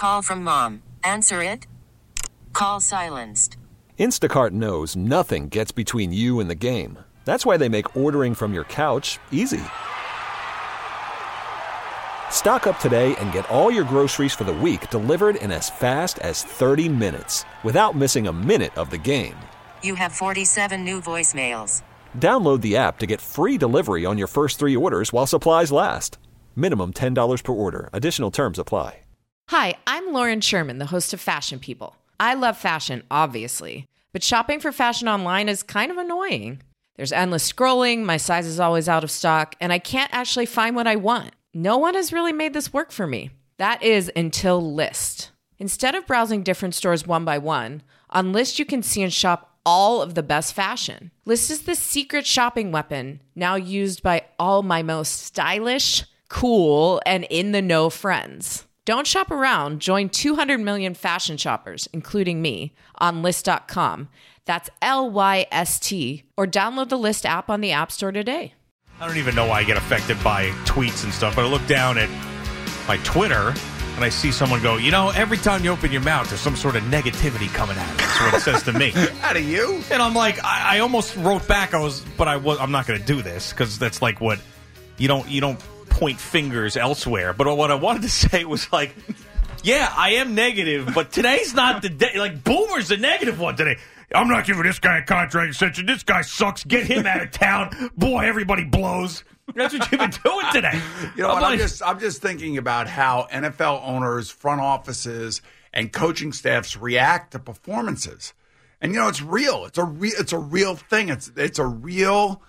Call from mom. Answer it. Call silenced. Instacart knows nothing gets between you and the game. That's why they make ordering from your couch easy. Stock up today and get all your groceries for the week delivered in as fast as 30 minutes without missing a minute of the game. You have 47 new voicemails. Download the app to get free delivery on your first 3 orders while supplies last. Minimum $10 per order. Additional terms apply. Hi, I'm Lauren Sherman, the host of Fashion People. I love fashion, obviously, but shopping for fashion online is kind of annoying. There's endless scrolling, my size is always out of stock, and I can't actually find what I want. No one has really made this work for me. That is until Lyst. Instead of browsing different stores one by one, on Lyst you can see and shop all of the best fashion. Lyst is the secret shopping weapon now used by all my most stylish, cool, and in-the-know friends. Don't shop around. Join 200 million fashion shoppers, including me, on Lyst.com. That's Lyst, or download the Lyst app on the App Store today. I don't even know why I get affected by tweets and stuff, but I look down at my Twitter and I see someone go, every time you open your mouth, there's some sort of negativity coming out of it. That's what it says to me. Out of you? And I'm like, I almost wrote back, I'm not going to do this, because that's like what, you don't point fingers elsewhere. But what I wanted to say was like, yeah, I am negative, but today's not the day. Like, Boomer's the negative one today. I'm not giving this guy a contract extension. This guy sucks. Get him out of town. Boy, everybody blows. That's what you've been doing today. You know what? I'm just thinking about how NFL owners, front offices, and coaching staffs react to performances. And it's real. It's a real thing. It's a real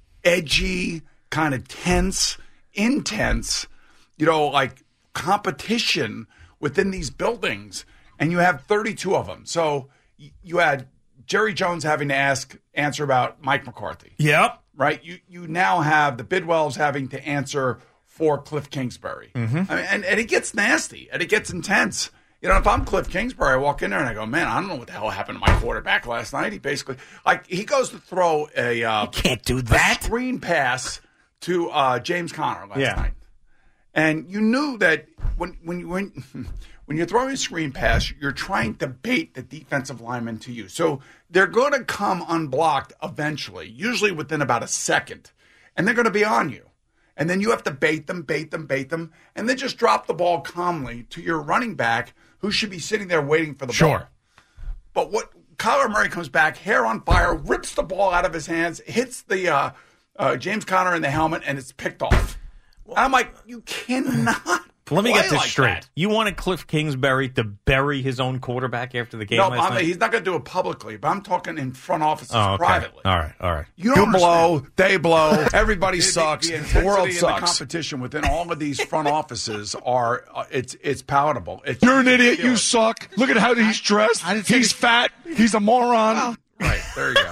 edgy, kind of tense, intense, like competition within these buildings. And you have 32 of them. So you had Jerry Jones having to answer about Mike McCarthy. Yep. Right? You now have the Bidwells having to answer for Cliff Kingsbury. Mm-hmm. I mean, and it gets nasty and it gets intense. If I'm Cliff Kingsbury, I walk in there and I go, man, I don't know what the hell happened to my quarterback last night. He basically, he goes to throw you can't do that. A screen pass to James Conner last night. And you knew that when you're throwing a screen pass, you're trying to bait the defensive lineman to you. So they're going to come unblocked eventually, usually within about a second. And they're going to be on you. And then you have to bait them, and then just drop the ball calmly to your running back who should be sitting there waiting for the ball. But what Kyler Murray comes back, hair on fire, rips the ball out of his hands, hits the James Conner in the helmet, and it's picked off. And I'm like, you cannot. Let me get this like straight. That. You wanted Cliff Kingsbury to bury his own quarterback after the game last night? He's not going to do it publicly, but I'm talking in front offices privately. All right. You blow, they blow, everybody sucks, the world sucks. The competition within all of these front offices are it's palatable. You're an idiot. You suck. Look at how he's dressed. He's fat. He's a moron. Right, there you go.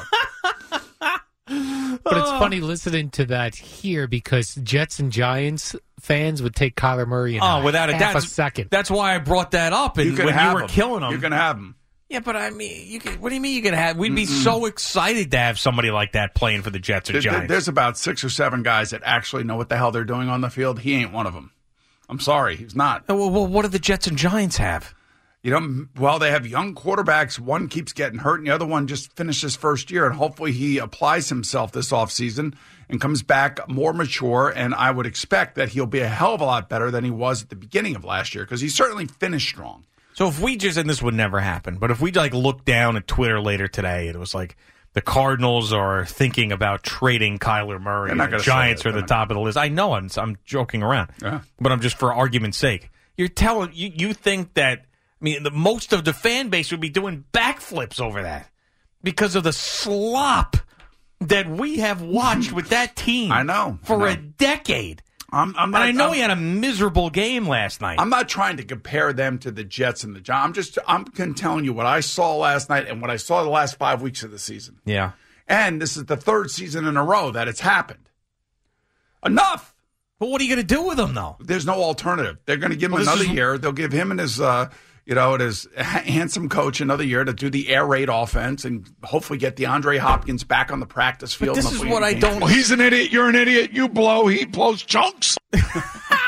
But it's funny listening to that here because Jets and Giants fans would take Kyler Murray in without a second. That's why I brought that up. And when you were killing him, you can have him. Yeah, but I mean, what do you mean you can have? We'd be so excited to have somebody like that playing for the Jets or Giants. There's about 6 or 7 guys that actually know what the hell they're doing on the field. He ain't one of them. I'm sorry, he's not. Well, what do the Jets and Giants have? They have young quarterbacks. One keeps getting hurt, and the other one just finished his first year. And hopefully he applies himself this offseason and comes back more mature. And I would expect that he'll be a hell of a lot better than he was at the beginning of last year because he certainly finished strong. So if we and this would never happen, but if we look down at Twitter later today, it was like the Cardinals are thinking about trading Kyler Murray. And the Giants are the top of the list. I know I'm joking around, but I'm just for argument's sake. You're telling you think that. I mean, most of the fan base would be doing backflips over that because of the slop that we have watched with that team. I know. For a decade. I know he had a miserable game last night. I'm not trying to compare them to the Jets and the Giants. I'm telling you what I saw last night and what I saw the last 5 weeks of the season. Yeah. And this is the 3rd season in a row that it's happened. Enough. But what are you going to do with him, though? There's no alternative. They're going to give him another year. They'll give him and his his handsome coach another year to do the air raid offense and hopefully get DeAndre Hopkins back on the practice field. But this is what I don't. Well, he's an idiot. You're an idiot. You blow. He blows chunks.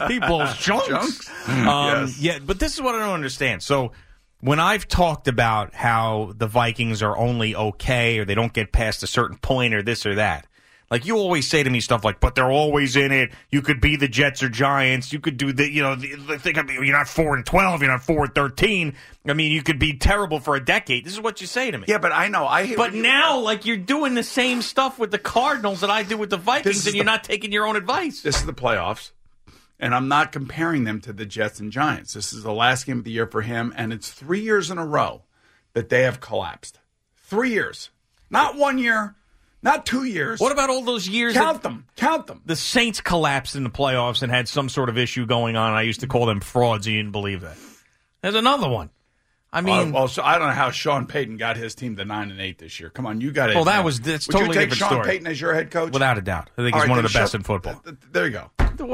He blows chunks. Yes. Yeah, but this is what I don't understand. So when I've talked about how the Vikings are only okay or they don't get past a certain point or this or that, like you always say to me stuff like, but they're always in it. You could be the Jets or Giants. You could do the, you're not 4-12. You're not 4-13. I mean, you could be terrible for a decade. This is what you say to me. Yeah, but I know. But now, like, you're doing the same stuff with the Cardinals that I do with the Vikings, and you're not taking your own advice. This is the playoffs, and I'm not comparing them to the Jets and Giants. This is the last game of the year for him, and it's 3 years in a row that they have collapsed. 3 years. Not 1 year. Not 2 years. What about all those years? Count them. The Saints collapsed in the playoffs and had some sort of issue going on. I used to call them frauds. You didn't believe that. There's another one. I mean, so I don't know how Sean Payton got his team to 9-8 this year. Come on, you got it. Well, that's totally Would you take different Sean story. Payton as your head coach? Without a doubt. I think he's one of the best in football. There you go.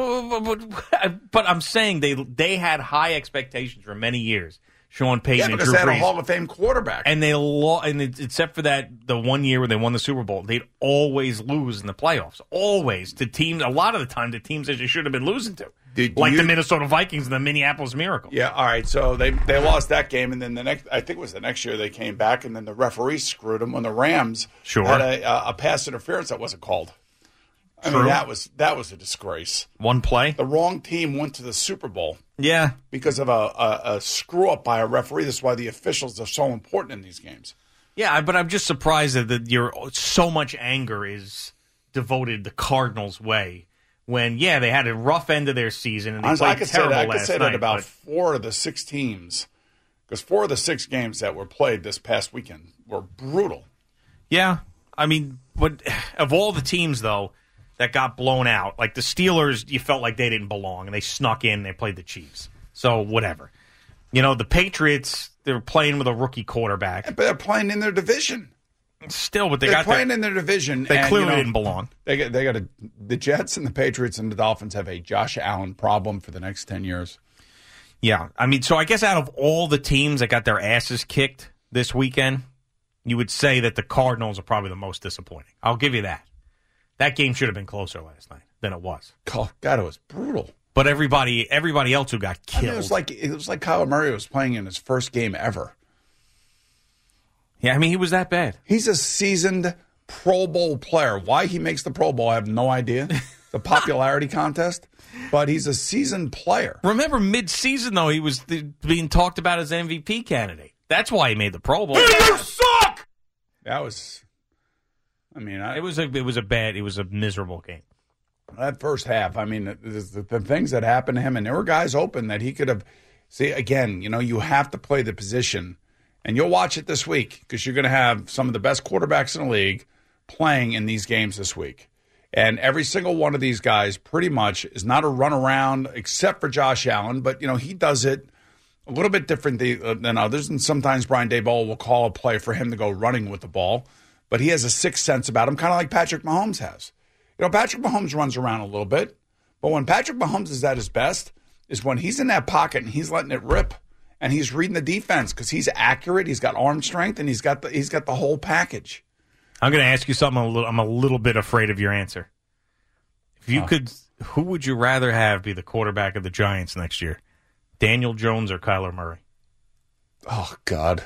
But I'm saying they had high expectations for many years. Sean Payton and Drew Brees. Because they had a Hall of Fame quarterback. And except for that, the 1 year where they won the Super Bowl, they'd always lose in the playoffs. Always. To teams, a lot of the time, to teams that you should have been losing to. Like the Minnesota Vikings and the Minneapolis Miracle. Yeah, all right. So they lost that game, and then I think it was the next year they came back, and then the referee screwed them when the Rams had a pass interference that wasn't called. I mean, that was a disgrace. One play? The wrong team went to the Super Bowl. Yeah. Because of a screw-up by a referee. That's why the officials are so important in these games. Yeah, but I'm just surprised that so much anger is devoted the Cardinals' way. When, they had a rough end of their season, and they played terrible last night. I could say that about 4 of the 6 teams, because 4 of the 6 games that were played this past weekend were brutal. Yeah. I mean, but of all the teams, though, that got blown out, like the Steelers, you felt like they didn't belong, and they snuck in and they played the Chiefs. So, whatever. The Patriots, they were playing with a rookie quarterback. Yeah, but they're playing in their division. Still, but they're playing in their division. They clearly didn't belong. The Jets and the Patriots and the Dolphins have a Josh Allen problem for the next 10 years. Yeah, I mean, so I guess out of all the teams that got their asses kicked this weekend, you would say that the Cardinals are probably the most disappointing. I'll give you that. That game should have been closer last night than it was. Oh, God, it was brutal. But everybody else who got killed. I mean, it was like Kyler Murray was playing in his first game ever. Yeah, I mean, he was that bad. He's a seasoned Pro Bowl player. Why he makes the Pro Bowl, I have no idea. The popularity contest. But he's a seasoned player. Remember, mid-season, though, he was being talked about as MVP candidate. That's why he made the Pro Bowl. Hey, you suck! That was... I mean... It was a miserable game. That first half, I mean, the things that happened to him, and there were guys open that he could have... See, again, you have to play the position... And you'll watch it this week because you're going to have some of the best quarterbacks in the league playing in these games this week. And every single one of these guys pretty much is not a runaround except for Josh Allen. But, he does it a little bit different than others. And sometimes Brian Daboll will call a play for him to go running with the ball. But he has a sixth sense about him, kind of like Patrick Mahomes has. Patrick Mahomes runs around a little bit. But when Patrick Mahomes is at his best is when he's in that pocket and he's letting it rip. And he's reading the defense because he's accurate. He's got arm strength, and he's got the whole package. I'm going to ask you something. I'm a little bit afraid of your answer. If you could, who would you rather have be the quarterback of the Giants next year, Daniel Jones or Kyler Murray? Oh God!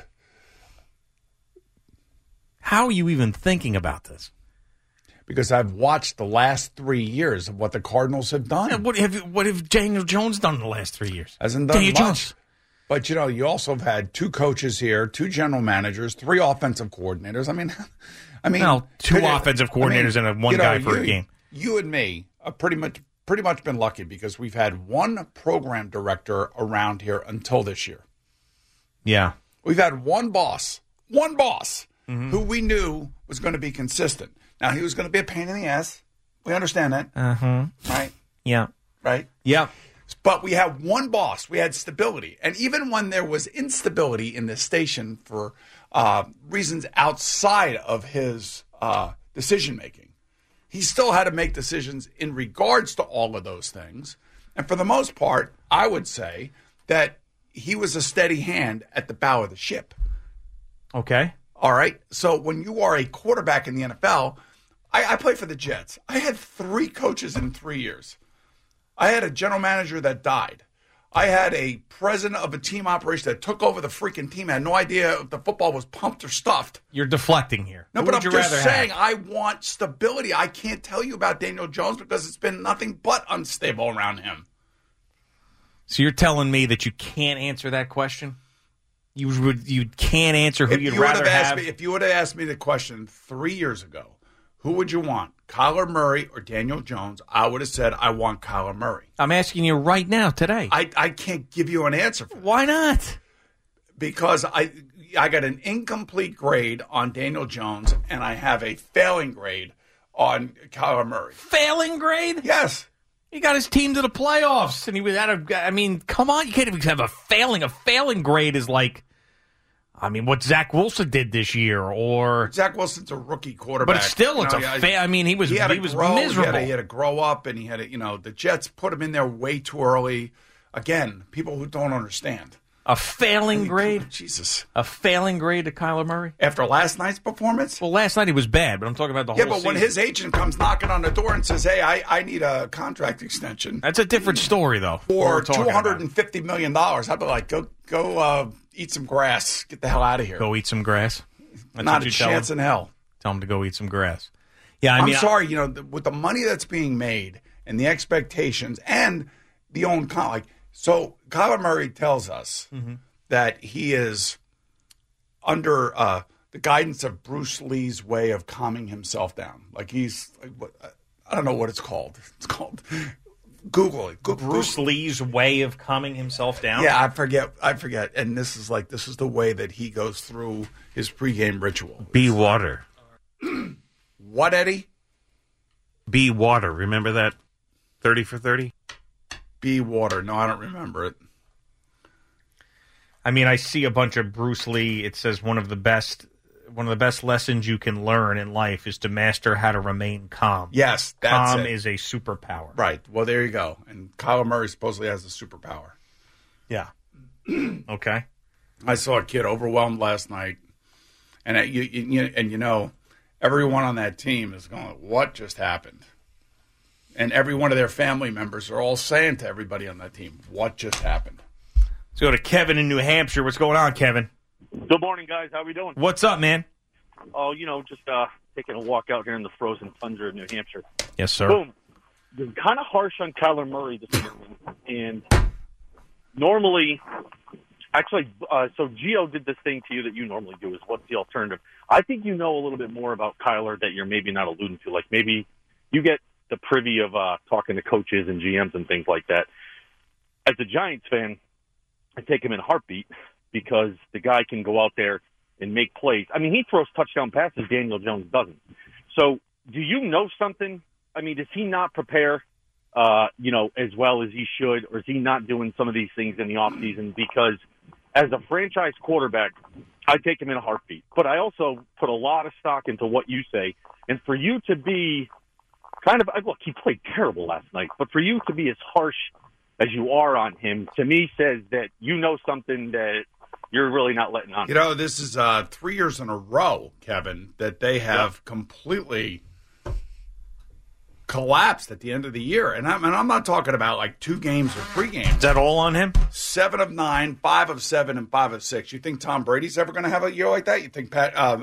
How are you even thinking about this? Because I've watched the last 3 years of what the Cardinals have done. Yeah, what have Daniel Jones done in the last 3 years? Hasn't done much. Jones. But, you also have had 2 coaches here, 2 general managers, 3 offensive coordinators. I mean, well, 2 offensive coordinators and one guy for a game. You and me have pretty much been lucky because we've had 1 program director around here until this year. Yeah. We've had one boss who we knew was going to be consistent. Now, he was going to be a pain in the ass. We understand that. Uh-huh. Right? Yeah. Right? Yeah. But we had one boss. We had stability. And even when there was instability in this station for reasons outside of his decision-making, he still had to make decisions in regards to all of those things. And for the most part, I would say that he was a steady hand at the bow of the ship. Okay. All right. So when you are a quarterback in the NFL, I played for the Jets. I had 3 coaches in 3 years. I had a general manager that died. I had a president of a team operation that took over the freaking team. I had no idea if the football was pumped or stuffed. You're deflecting here. No, but I'm just saying I want stability. I can't tell you about Daniel Jones because it's been nothing but unstable around him. So you're telling me that you can't answer that question? You can't answer who you'd rather have? If you would have asked me the question 3 years ago, who would you want, Kyler Murray or Daniel Jones? I would have said I want Kyler Murray. I'm asking you right now, today. I can't give you an answer for that. Why not? Because I got an incomplete grade on Daniel Jones, and I have a failing grade on Kyler Murray. Failing grade? Yes. He got his team to the playoffs, and he was I mean, come on, you can't even have a failing. A failing grade is like, I mean, what Zach Wilson did this year, or Zach Wilson's a rookie quarterback. But still, it's I mean, he was miserable. He had to grow up, and he had to, the Jets put him in there way too early. Again, people who don't understand. A failing grade? Jesus. A failing grade to Kyler Murray? After last night's performance? Well, last night he was bad, but I'm talking about the whole season. Yeah, but when his agent comes knocking on the door and says, hey, I need a contract extension. That's a different story, though. Or $250 million. I'd be like, go eat some grass. Get the hell out of here. Go eat some grass? That's not a chance in hell. Tell him to go eat some grass. Yeah, I'm sorry, with the money that's being made and the expectations and the own so Kyler Murray tells us that he is under the guidance of Bruce Lee's way of calming himself down. Like he's, I don't know what it's called. It's called, Google it. Bruce Lee's way of calming himself down? Yeah, I forget. And this is the way that he goes through his pregame ritual. Be water. What, Eddie? Be water. Remember that 30 for 30? Be water. No, I don't remember it. I mean, I see a bunch of Bruce Lee. It says one of the best lessons you can learn in life is to master how to remain calm. Yes, that's calm it. is a superpower. Right. Well, there you go. And Kyler Murray supposedly has a superpower. Yeah. Okay. I saw a kid overwhelmed last night, and everyone on that team is going, "What just happened?" And every one of their family members are all saying to everybody on that team, "What just happened?" Let's go to Kevin in New Hampshire. What's going on, Kevin? Good morning, guys. How we doing? What's up, man? Oh, just taking a walk out here in the frozen tundra of New Hampshire. Yes, sir. Boom. Been kind of harsh on Kyler Murray this morning, and normally, actually, so Gio did this thing to you that you normally do. Is what's the alternative? I think you know a little bit more about Kyler that you're maybe not alluding to. Like maybe you get the privy of talking to coaches and GMs and things like that. As a Giants fan, I take him in a heartbeat because the guy can go out there and make plays. I mean, he throws touchdown passes. Daniel Jones doesn't. So do you know something? I mean, does he not prepare, as well as he should, or is he not doing some of these things in the offseason? Because as a franchise quarterback, I take him in a heartbeat. But I also put a lot of stock into what you say. And for you to be look, he played terrible last night, but for you to be as harsh as you are on him, to me says that you know something that you're really not letting on. This is 3 years in a row, Kevin, that they have completely collapsed at the end of the year. And I'm not talking about like 2 games or 3 games. Is that all on him? 7 of 9, 5 of 7, and 5 of 6. You think Tom Brady's ever going to have a year like that? You think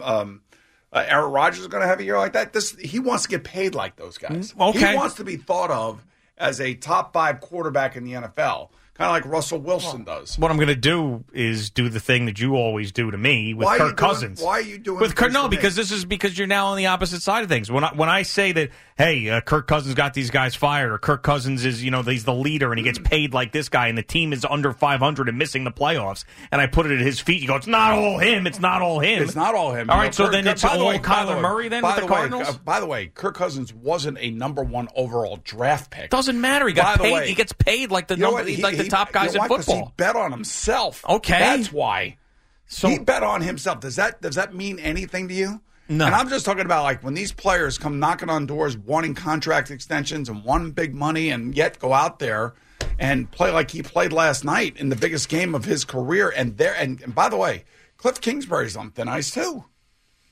Aaron Rodgers is going to have a year like that? He wants to get paid like those guys. Okay. He wants to be thought of as a top 5 quarterback in the NFL, kind of like Russell Wilson does. What I'm going to do is do the thing that you always do to me with Kirk Cousins. Why are you doing with Kirk? No, because you're now on the opposite side of things. When I say that, hey, Kirk Cousins got these guys fired, or Kirk Cousins is he's the leader and he gets paid like this guy, and the team is under 500 and missing the playoffs, and I put it at his feet, you go, it's not all him. It's not all him. It's not all him. All right, so then it's all Kyler Murray then with the Cardinals. By the way, Kirk Cousins wasn't a number 1 overall draft pick. Doesn't matter. He got paid. He gets paid like the the top guys in football. He bet on himself. Okay, that's why. So he bet on himself. Does that mean anything to you? No. And I'm just talking about like when these players come knocking on doors, wanting contract extensions and wanting big money, and yet go out there and play like he played last night in the biggest game of his career. And by the way, Cliff Kingsbury's on thin ice too.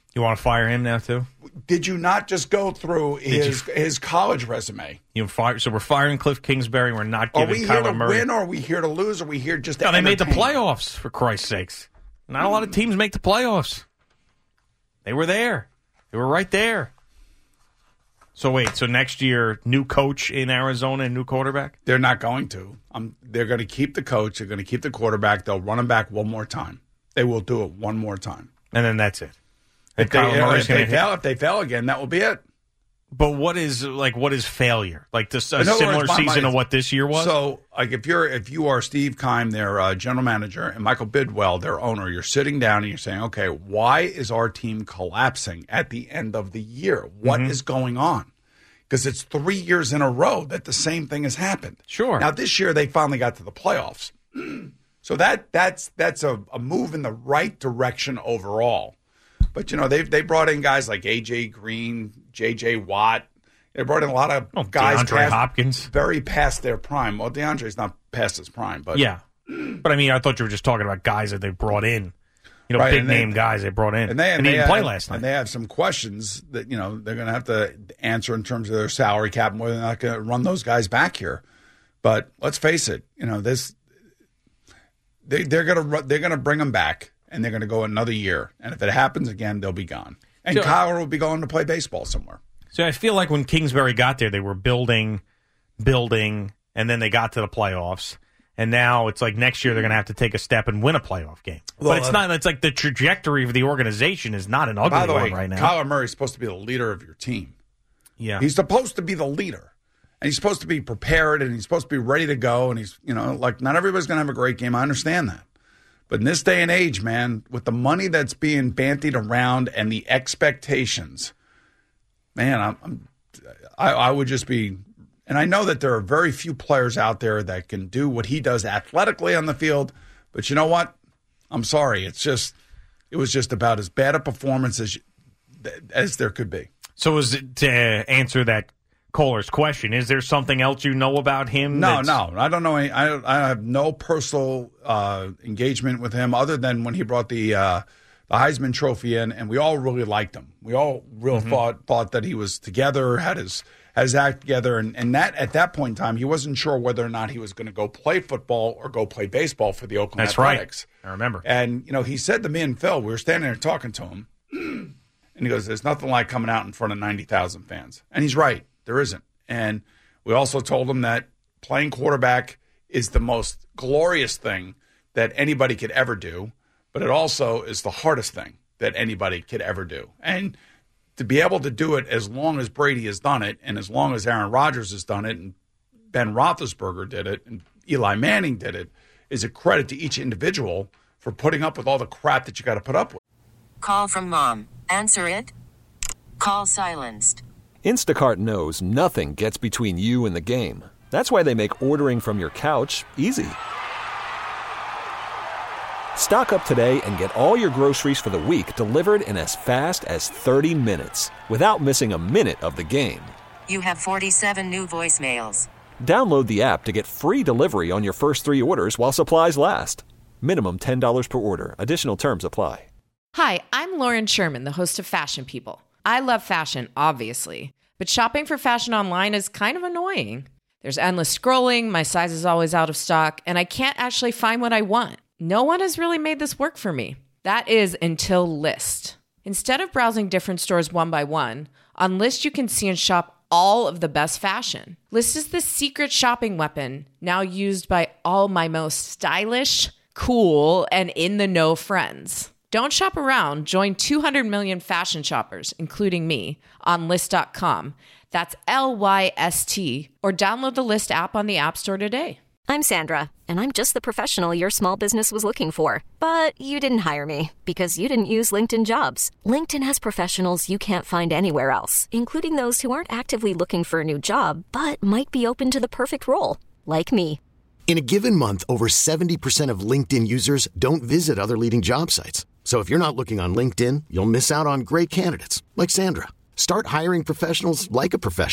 You want to fire him now, too? Did you not just go through his college resume? So we're firing Cliff Kingsbury. We're not giving Kyler Murray. Are we here to win, or are we here to lose, or are we here just to No, they made the playoffs, for Christ's sakes. Not a lot of teams make the playoffs. They were there. They were right there. So wait, so next year, new coach in Arizona and new quarterback? They're not going to. They're going to keep the coach. They're going to keep the quarterback. They'll run him back one more time. They will do it one more time. And then that's it. If they fail again, that will be it. But what is failure? Like a similar season of what this year was? So, like if you are Steve Keim, their general manager, and Michael Bidwell, their owner, you're sitting down and you're saying, okay, why is our team collapsing at the end of the year? What is going on? Because it's 3 years in a row that the same thing has happened. Sure. Now this year they finally got to the playoffs, so that's a move in the right direction overall. But, they brought in guys like A.J. Green, J.J. Watt. They brought in a lot of guys DeAndre Hopkins. Very past their prime. Well, DeAndre's not past his prime. But yeah. But, I thought you were just talking about guys that they brought in. Big-name guys they brought in. And they didn't play last night. And they have some questions that, they're going to have to answer in terms of their salary cap and whether they're not going to run those guys back here. But let's face it, they're going to bring them back. And they're going to go another year. And if it happens again, they'll be gone. And Kyler will be going to play baseball somewhere. So I feel like when Kingsbury got there, they were building, and then they got to the playoffs. And now it's like next year they're going to have to take a step and win a playoff game. Well, but it's not. It's like the trajectory of the organization is not an ugly one right now. Kyler Murray is supposed to be the leader of your team. Yeah. He's supposed to be the leader. And he's supposed to be prepared, and he's supposed to be ready to go. And he's, not everybody's going to have a great game. I understand that. But in this day and age, man, with the money that's being bandied around and the expectations, man, I would just be, and I know that there are very few players out there that can do what he does athletically on the field. But you know what? I'm sorry. It was just about as bad a performance as there could be. So is it to answer that caller's question, is there something else you know about him? No, I don't know. I have no personal engagement with him other than when he brought the Heisman Trophy in, and we all really liked him. We all really thought that he was together, had his act together, and that at that point in time, he wasn't sure whether or not he was going to go play football or go play baseball for the Oakland Athletics. Right. I remember. And he said to me and Phil, we were standing there talking to him, and he goes, "There's nothing like coming out in front of 90,000 fans," and he's right. There isn't. And we also told him that playing quarterback is the most glorious thing that anybody could ever do, but it also is the hardest thing that anybody could ever do. And to be able to do it as long as Brady has done it, and as long as Aaron Rodgers has done it, and Ben Roethlisberger did it, and Eli Manning did it, is a credit to each individual for putting up with all the crap that you got to put up with. Call from mom. Answer it. Call silenced. Instacart knows nothing gets between you and the game. That's why they make ordering from your couch easy. Stock up today and get all your groceries for the week delivered in as fast as 30 minutes without missing a minute of the game. You have 47 new voicemails. Download the app to get free delivery on your first 3 orders while supplies last. Minimum $10 per order. Additional terms apply. Hi, I'm Lauren Sherman, the host of Fashion People. I love fashion, obviously, but shopping for fashion online is kind of annoying. There's endless scrolling, my size is always out of stock, and I can't actually find what I want. No one has really made this work for me. That is until Lyst. Instead of browsing different stores one by one, on Lyst you can see and shop all of the best fashion. Lyst is the secret shopping weapon now used by all my most stylish, cool, and in-the-know friends. Don't shop around. Join 200 million fashion shoppers, including me, on Lyst.com. That's Lyst. Or download the Lyst app on the App Store today. I'm Sandra, and I'm just the professional your small business was looking for. But you didn't hire me because you didn't use LinkedIn Jobs. LinkedIn has professionals you can't find anywhere else, including those who aren't actively looking for a new job, but might be open to the perfect role, like me. In a given month, over 70% of LinkedIn users don't visit other leading job sites. So if you're not looking on LinkedIn, you'll miss out on great candidates like Sandra. Start hiring professionals like a professional.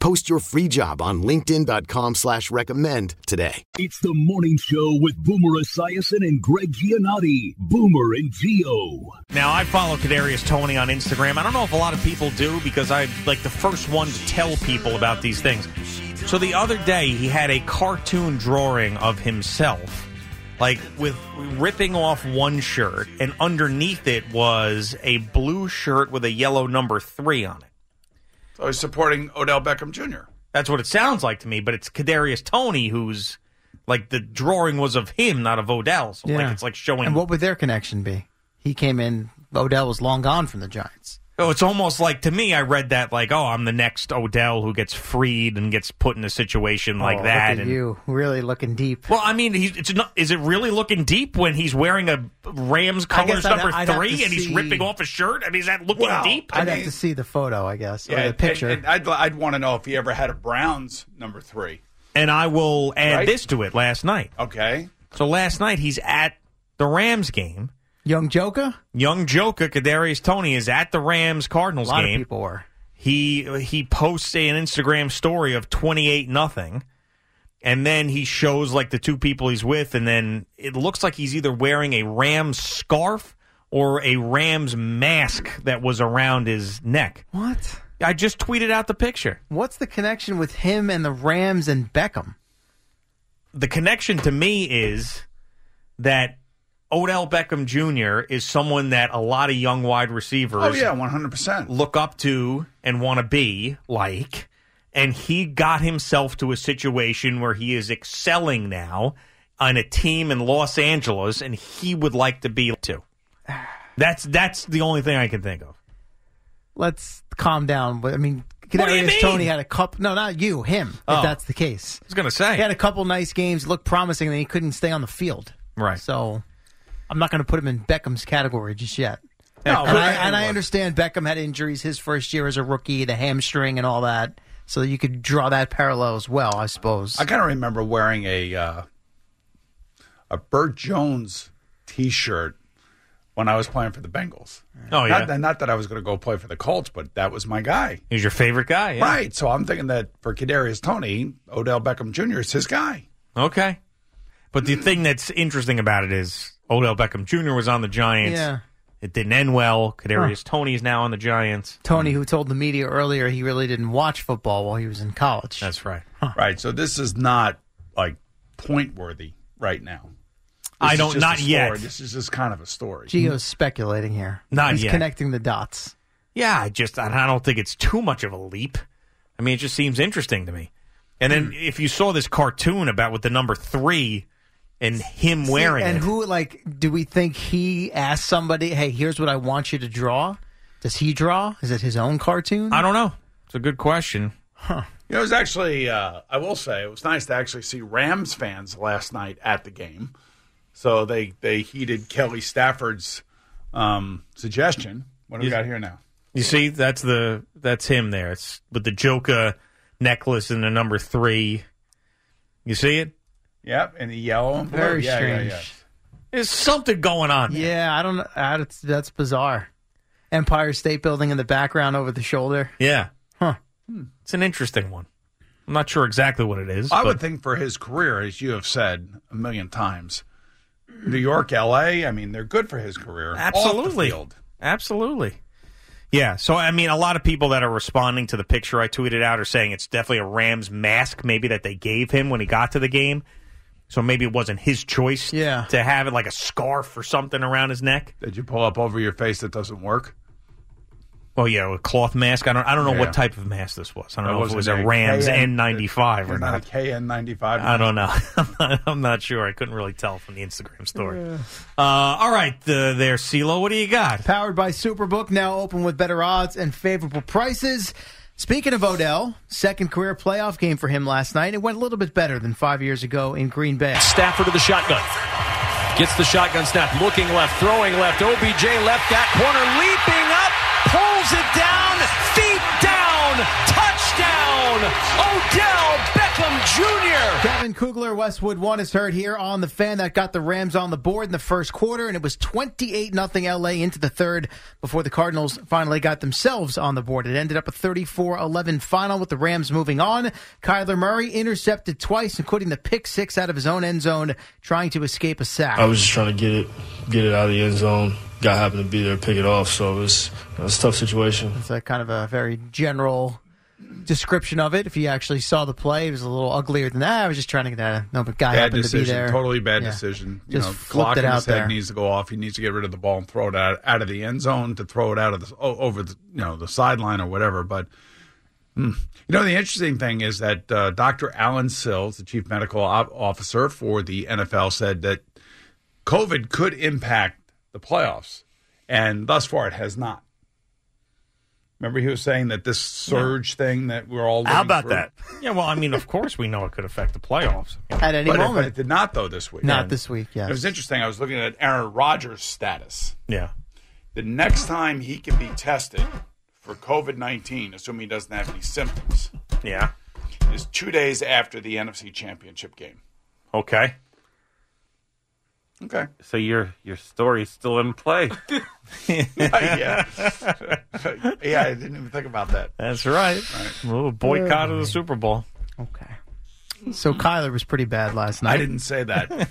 Post your free job on linkedin.com/recommend today. It's the morning show with Boomer Esiason and Greg Giannotti. Boomer and Gio. Now, I follow Kadarius Toney on Instagram. I don't know if a lot of people do because I'm like the first one to tell people about these things. So the other day, he had a cartoon drawing of himself, like with ripping off one shirt, and underneath it was a blue shirt with a yellow number 3 on it. So he's supporting Odell Beckham Jr. That's what it sounds like to me, but it's Kadarius Toney who's, like, the drawing was of him, not of Odell. So, like, it's like showing... And what would their connection be? He came in, Odell was long gone from the Giants. Oh, it's almost like, to me, I read that like, oh, I'm the next Odell who gets freed and gets put in a situation like that. Look at you, really looking deep. Well, I mean, is it really looking deep when he's wearing a Rams colors number 3 and he's ripping off a shirt? I mean, is that looking deep? I'd have to see the photo, I guess, or the picture. And I'd want to know if he ever had a Browns number 3. And I will add this to it last night. Okay. So last night he's at the Rams game. Young Joker, Kadarius Toney is at the Rams-Cardinals game. A lot of people were. He posts an Instagram story of 28-0, and then he shows like the two people he's with, and then it looks like he's either wearing a Rams scarf or a Rams mask that was around his neck. What? I just tweeted out the picture. What's the connection with him and the Rams and Beckham? The connection to me is that Odell Beckham Jr. is someone that a lot of young wide receivers 100%. look up to and want to be like, and he got himself to a situation where he is excelling now on a team in Los Angeles, and he would like to be too. That's the only thing I can think of. Let's calm down. I mean, Kadarius Toney had a couple. No, not you, him. If that's the case, I was going to say he had a couple nice games, looked promising, and then he couldn't stay on the field. Right. So I'm not going to put him in Beckham's category just yet. No, and I understand Beckham had injuries his first year as a rookie, the hamstring and all that, so you could draw that parallel as well, I suppose. I kind of remember wearing a Burt Jones T-shirt when I was playing for the Bengals. Oh, yeah. Not that I was going to go play for the Colts, but that was my guy. He's your favorite guy, yeah. Right. So I'm thinking that for Kadarius Toney, Odell Beckham Jr. is his guy. Okay. But the thing that's interesting about it is Odell Beckham Jr. was on the Giants. Yeah. It didn't end well. Kadarius Toney is now on the Giants. Toney, who told the media earlier he really didn't watch football while he was in college. That's right. Right. So this is not, like, point-worthy right now. Not yet. This is just kind of a story. Gio's speculating here. He's yet. Connecting the dots. Yeah, I don't think it's too much of a leap. I mean, it just seems interesting to me. And then if you saw this cartoon about with the number 3 and him wearing and it. who, like, do we think he asked somebody, hey, here's what I want you to draw? Does he draw? Is it his own cartoon? I don't know. It's a good question. Huh. You know, it was actually, I will say, it was nice to actually see Rams fans last night at the game. So they heeded Kelly Stafford's suggestion. What do we got here now? You see, that's him there. It's with the Joker necklace and the number 3. You see it? Yep, and the yellow. Very strange. Yeah. There's something going on there. Yeah, I don't know. That's bizarre. Empire State Building in the background over the shoulder. Yeah. Huh. It's an interesting one. I'm not sure exactly what it is. I would think for his career, as you have said a million times, New York, L.A., I mean, they're good for his career. Absolutely. Off the field. Absolutely. Yeah, so, I mean, a lot of people that are responding to the picture I tweeted out are saying it's definitely a Rams mask maybe that they gave him when he got to the game. So maybe it wasn't his choice to have it like a scarf or something around his neck. Did you pull up over your face that doesn't work? Oh, yeah, a cloth mask. I don't know what type of mask this was. I don't know if it was a Rams N95 or not. A KN95? I don't know. I'm not sure. I couldn't really tell from the Instagram story. Yeah. All right, there, CeeLo. What do you got? Powered by Superbook, now open with better odds and favorable prices. Speaking of Odell, second career playoff game for him last night. It went a little bit better than 5 years ago in Green Bay. Stafford to the shotgun. Gets the shotgun snap. Looking left, throwing left. OBJ left that corner, leaping up. Pulls it down, feet down, Touchdown! Odell Beckham Jr. Kevin Kugler, Westwood One, is heard here on The Fan. That got the Rams on the board in the first quarter, and it was 28-0 L.A. into the third before the Cardinals finally got themselves on the board. It ended up a 34-11 final with the Rams moving on. Kyler Murray intercepted twice, including the pick six out of his own end zone, trying to escape a sack. I was just trying to get it out of the end zone. Guy happened to be there to pick it off, so it was a tough situation. It's a kind of a very general description of it. If you actually saw the play, it was a little uglier than that. I was just trying to get that. No, but guy happened to be there. Totally bad decision. Just clock in his head there. needs to go off. He needs to get rid of the ball and throw it out of the end zone to throw it out of the over the the sideline or whatever. But the interesting thing is that Dr. Alan Sills, the chief medical officer for the NFL, said that COVID could impact the playoffs, and thus far it has not. Remember, he was saying that this surge thing that we're all living How about through? that? Yeah, well, I mean, of course we know it could affect the playoffs. At any moment. But it did not, though, this week. Not this week, yes. It was interesting. I was looking at Aaron Rodgers' status. Yeah. The next time he can be tested for COVID-19, assuming he doesn't have any symptoms, is 2 days after the NFC Championship game. Okay. Okay. So your story's still in play. Yeah, I didn't even think about that. That's right. A little boycott of the Super Bowl. Okay. So Kyler was pretty bad last night. I didn't say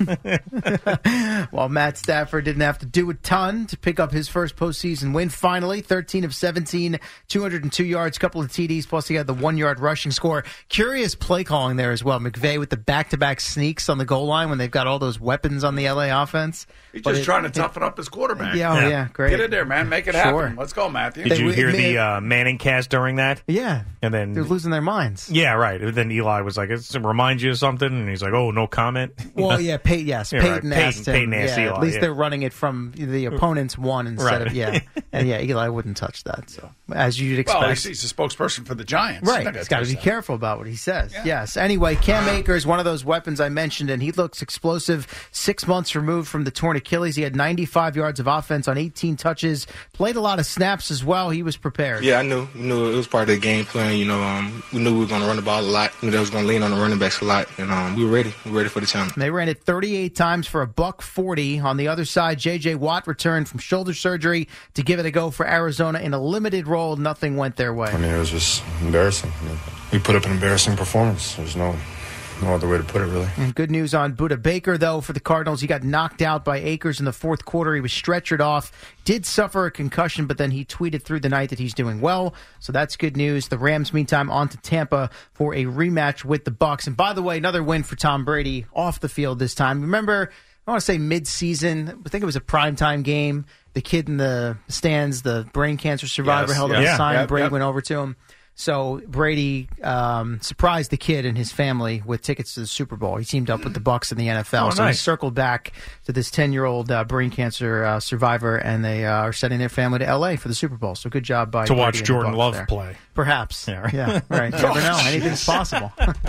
that. While Matt Stafford didn't have to do a ton to pick up his first postseason win, finally, 13 of 17, 202 yards, couple of TDs, plus he had the 1 yard rushing score. Curious play calling there as well. McVay with the back-to-back sneaks on the goal line when they've got all those weapons on the LA offense. He's just trying to toughen up his quarterback. Yeah, great. Get in there, man. Make it happen. Let's go, Matthew. Did you hear the Manning cast during that? Yeah. And then they're losing their minds. Yeah, right. And then Eli was like, "It reminds you of something?" And he's like, "Oh, no comment." Well, yeah, Peyton asked him. Peyton asked Eli. At least they're running it from the opponent's one instead of and Eli wouldn't touch that. So as you'd expect, well, he's a spokesperson for the Giants, right? He's got to be careful about what he says. Yeah. Yes. Anyway, Cam Akers, one of those weapons I mentioned, and he looks explosive. 6 months removed from the torn Achilles, he had 95 yards of offense on 18 touches. Played a lot of snaps as well. He was prepared. Yeah, I knew it was part of the game plan. We knew we were going to run the ball a lot. We knew they was going to lean on the running backs a lot, and we were ready. We were ready for the challenge. They ran it 38 times for $140. On the other side, J.J. Watt returned from shoulder surgery to give it a go for Arizona in a limited role. Nothing went their way. I mean, it was just embarrassing. We put up an embarrassing performance. There's no other way to put it, really. And good news on Budda Baker, though, for the Cardinals. He got knocked out by Akers in the fourth quarter. He was stretchered off, did suffer a concussion, but then he tweeted through the night that he's doing well. So that's good news. The Rams, meantime, on to Tampa for a rematch with the Bucs. And by the way, another win for Tom Brady off the field this time. Remember, I want to say mid-season, I think it was a primetime game. The kid in the stands, the brain cancer survivor, held up a sign. Brady went over to him. So Brady surprised the kid and his family with tickets to the Super Bowl. He teamed up with the Bucs in the NFL. So he circled back to this 10-year-old brain cancer survivor, and they are sending their family to L.A. for the Super Bowl. So good job by to Brady watch Jordan Love play. Perhaps. Yeah, right. Yeah, right. You never know. Anything's possible.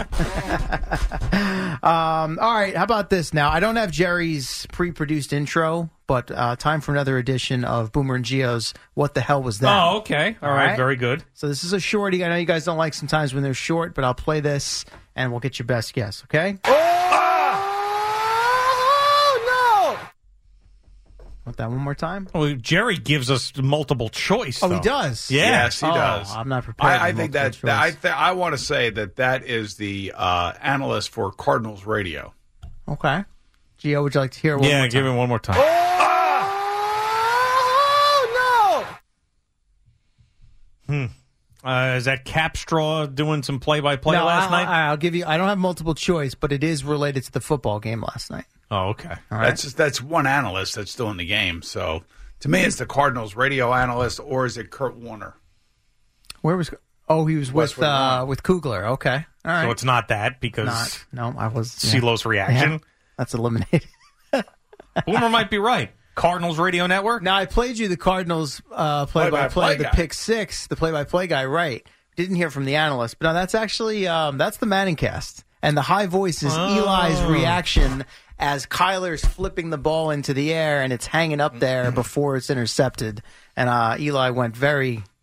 All right. How about this now? I don't have Jerry's pre-produced intro, but time for another edition of Boomer and Gio's What the Hell Was That? Oh, okay. All right. Very good. So this is a shorty. I know you guys don't like sometimes when they're short, but I'll play this, and we'll get your best guess, okay? Oh, no! Want that one more time? Well, Jerry gives us multiple choice. Oh, he does? Yeah. Yes, he does. I'm not prepared. I think that I want to say that is the analyst for Cardinals radio. Okay. Gio, would you like to hear one more time? Yeah, give him one more time. Is that Capstraw doing some play-by-play last night? I'll give you. I don't have multiple choice, but it is related to the football game last night. Oh, okay. All right. That's one analyst that's still in the game. So to me, it's the Cardinals radio analyst, or is it Kurt Warner? Where was? Oh, he was with Kugler. Okay, all right. So it's not that because I was CeeLo's reaction. Yeah, that's eliminated. Boomer might be right. Cardinals Radio Network? Now, I played you the Cardinals play-by-play, the pick six, the play-by-play guy, right. Didn't hear from the analyst. But no, that's actually that's the Manning cast. And the high voice is Eli's reaction as Kyler's flipping the ball into the air, and it's hanging up there before it's intercepted. And Eli went very,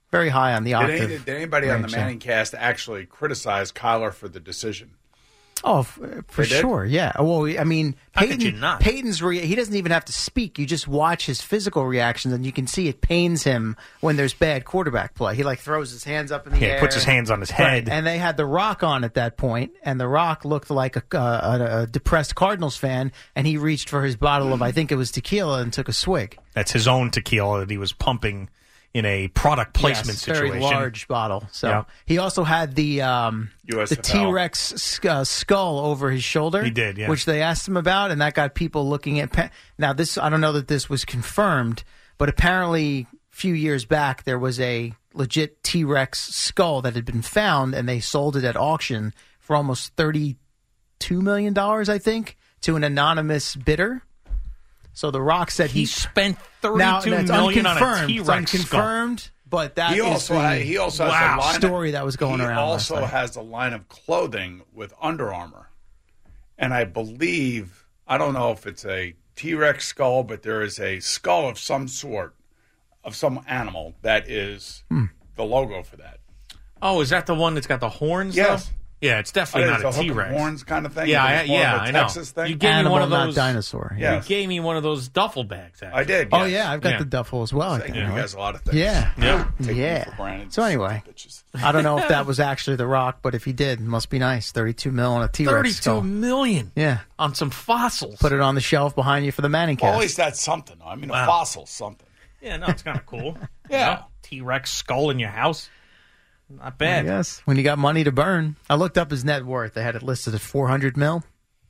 Very high on the octave. Did anybody on the range there. Manning cast actually criticize Kyler for the decision? Oh, for They did? sure, yeah. Well, I mean, How could you not? Peyton's he doesn't even have to speak. You just watch his physical reactions, and you can see it pains him when there's bad quarterback play. He throws his hands up in the air. He puts his hands on his head. Right. And they had The Rock on at that point, and The Rock looked like a depressed Cardinals fan, and he reached for his bottle of, I think it was tequila, and took a swig. That's his own tequila that he was pumping in a product placement situation. Very large bottle. So Yeah. he also had the USFL. T-Rex skull over his shoulder. He did, yeah. Which they asked him about, and that got people looking at. Now, this I don't know that this was confirmed, but apparently a few years back there was a legit T-Rex skull that had been found, and they sold it at auction for almost $32 million, I think, to an anonymous bidder. So The Rock said He spent now, $32 that's million on a unconfirmed. T-Rex It's unconfirmed, but that He is also the has a line story that was going around. He last also night. has a line of clothing with Under Armour, and I believe I don't know if it's a T-Rex skull, but there is a skull of some sort of some animal that is the logo for that. Oh, is that the one that's got the horns? Yes. Though? Yeah, it's definitely not a It's hook and T-Rex. horns kind of thing. Yeah, It's more of a I know. Texas thing. You gave me Animal, one of not those dinosaur. Yeah. You gave me one of those duffel bags. Actually. I did. Oh yes. yeah, I've got Yeah. the duffel as well. I think. You guys a lot of things. Yeah. Take me Yeah. for granted. So anyway, I don't know if that was actually The Rock, but if he did, it must be nice. $32 million on a T-Rex 32 skull. million Yeah. on some fossils. Put it on the shelf behind you for the Manning Well, cast. at least that's something. I mean, Wow. a fossil's something. Yeah, no, it's kind of cool. Yeah. T-Rex skull in your house. Not I bad. guess when you got money to burn. I looked up his net worth. They had it listed at $400 million.